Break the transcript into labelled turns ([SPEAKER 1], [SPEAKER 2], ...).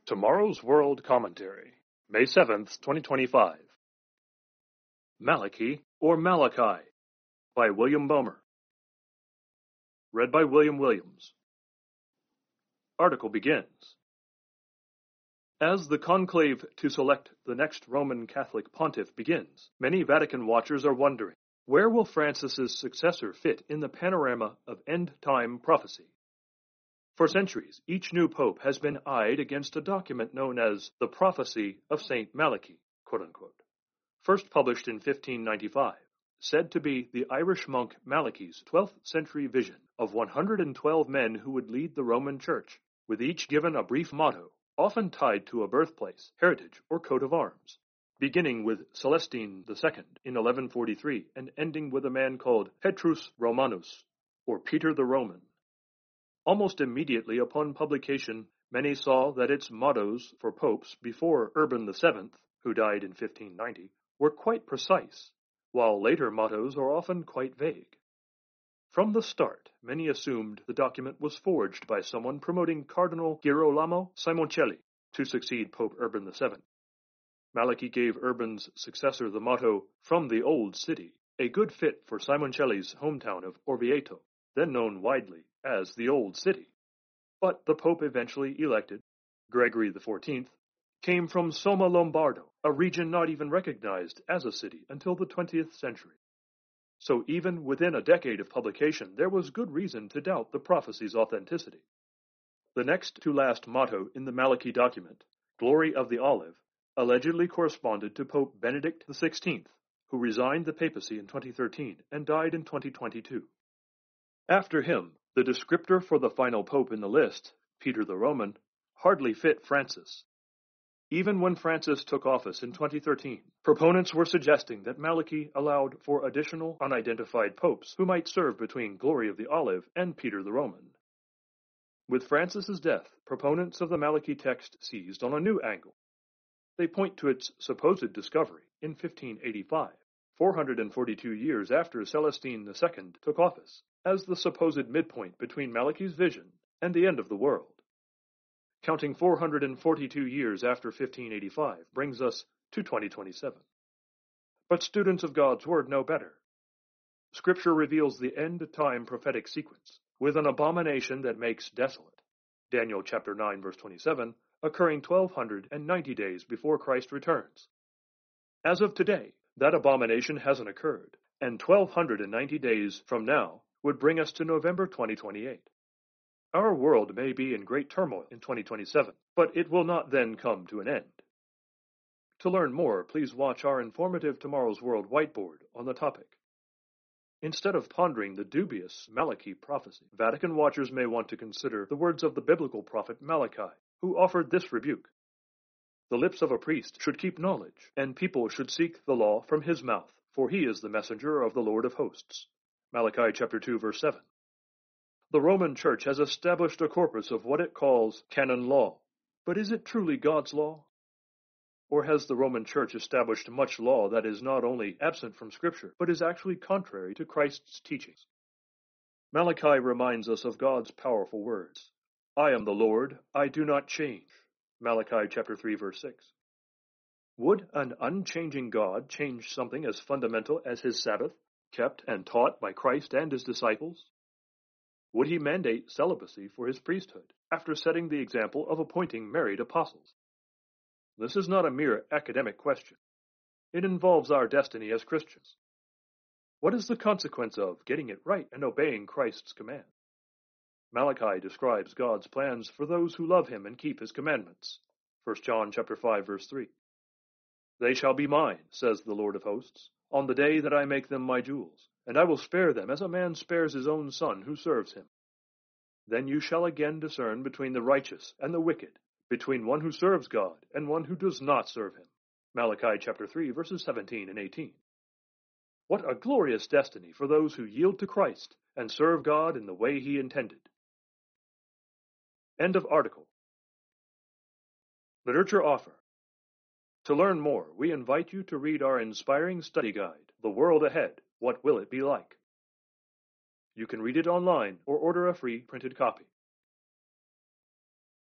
[SPEAKER 1] Tomorrow's World Commentary, May 7th, 2025. Malachi or Malachi by William Bomer. Read by William Williams. Article begins. As the conclave to select the next Roman Catholic pontiff begins, many Vatican watchers are wondering, where will Francis's successor fit in the panorama of end-time prophecy? For centuries, each new pope has been eyed against a document known as the Prophecy of St. Malachi, quote-unquote, first published in 1595, said to be the Irish monk Malachi's 12th century vision of 112 men who would lead the Roman Church, with each given a brief motto, often tied to a birthplace, heritage, or coat of arms, beginning with Celestine II in 1143 and ending with a man called Petrus Romanus, or Peter the Roman. Almost immediately upon publication, many saw that its mottos for popes before Urban VII, who died in 1590, were quite precise, while later mottos are often quite vague. From the start, many assumed the document was forged by someone promoting Cardinal Girolamo Simoncelli to succeed Pope Urban VII. Malachi gave Urban's successor the motto, "From the Old City," a good fit for Simoncelli's hometown of Orvieto, then known widely as the Old City. But the Pope eventually elected, Gregory XIV, came from Somma Lombardo, a region not even recognized as a city until the 20th century. So even within a decade of publication, there was good reason to doubt the prophecy's authenticity. The next to last motto in the Malachi document, Glory of the Olive, allegedly corresponded to Pope Benedict XVI, who resigned the papacy in 2013 and died in 2022. After him, the descriptor for the final pope in the list, Peter the Roman, hardly fit Francis. Even when Francis took office in 2013, proponents were suggesting that Malachi allowed for additional unidentified popes who might serve between Glory of the Olive and Peter the Roman. With Francis's death, proponents of the Malachi text seized on a new angle. They point to its supposed discovery in 1585, 442 years after Celestine II took office, as the supposed midpoint between Malachi's vision and the end of the world. Counting 442 years after 1585 brings us to 2027. But students of God's Word know better. Scripture reveals the end-time prophetic sequence, with an abomination that makes desolate, Daniel chapter 9 verse 27, occurring 1290 days before Christ returns. As of today, that abomination hasn't occurred, and 1290 days from now would bring us to November 2028. Our world may be in great turmoil in 2027, but it will not then come to an end. To learn more, please watch our informative Tomorrow's World whiteboard on the topic. Instead of pondering the dubious Malachi prophecy, Vatican watchers may want to consider the words of the biblical prophet Malachi, who offered this rebuke. The lips of a priest should keep knowledge, and people should seek the law from his mouth, for he is the messenger of the Lord of hosts. Malachi chapter 2 verse 7. The Roman Church has established a corpus of what it calls canon law, but is it truly God's law? Or has the Roman Church established much law that is not only absent from Scripture, but is actually contrary to Christ's teachings? Malachi reminds us of God's powerful words. I am the Lord, I do not change. Malachi chapter 3 verse 6. Would an unchanging God change something as fundamental as his Sabbath, kept and taught by Christ and his disciples? Would he mandate celibacy for his priesthood, after setting the example of appointing married apostles? This is not a mere academic question. It involves our destiny as Christians. What is the consequence of getting it right and obeying Christ's command? Malachi describes God's plans for those who love him and keep his commandments. 1 John chapter 5 verse 3. They shall be mine, says the Lord of hosts, on the day that I make them my jewels, and I will spare them as a man spares his own son who serves him. Then you shall again discern between the righteous and the wicked, between one who serves God and one who does not serve him. Malachi chapter 3 verses 17 and 18. What a glorious destiny for those who yield to Christ and serve God in the way he intended. End of article. Literature offer. To learn more, we invite you to read our inspiring study guide, The World Ahead, What Will It Be Like? You can read it online or order a free printed copy.